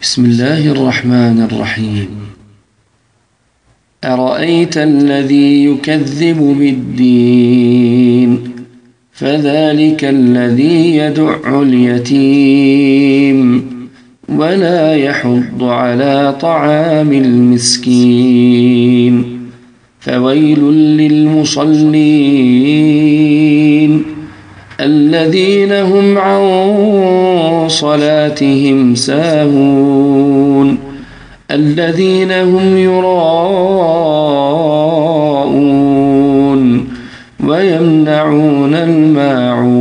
بسم الله الرحمن الرحيم. أرأيت الذي يكذب بالدين فذلك الذي يدع اليتيم ولا يحض على طعام المسكين فويل للمصلين الذين هم عن صلاتهم ساهون الذين هم يراءون ويمنعون الماعون